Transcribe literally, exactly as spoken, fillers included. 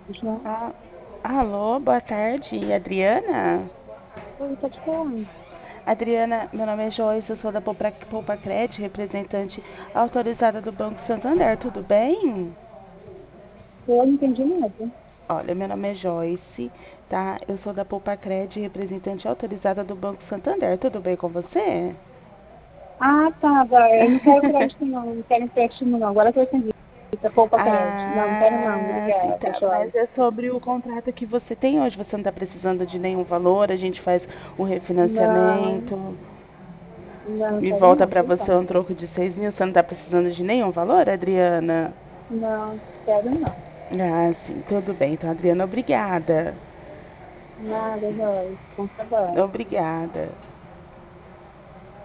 Já. Ah, alô, boa tarde, Adriana? Oi, pode falar. Adriana, meu nome é Joyce, eu sou da Poupa Poupa Cred, representante autorizada do Banco Santander, tudo bem? Eu não entendi nada. Olha, meu nome é Joyce, tá? Eu sou da Poupa Cred, representante autorizada do Banco Santander, tudo bem com você? Ah, tá, vai. Eu não quero crédito, não. Não quero empréstimo, não. Agora que eu entendi. Tá poupa crédito. Não, não quero, não. Ah, sim, Obrigada, tá. Mas Joyce. é sobre o contrato que você tem hoje. Você não está precisando de nenhum valor, a gente faz um Não, refinanciamento não, não e quero, volta não. para Tô você bem. um troco de seis mil. Você não está precisando de nenhum valor, Adriana? Não, quero, não. Ah, sim, tudo bem. Então, Adriana, obrigada. Nada, Joyce. Bom trabalho. Obrigada.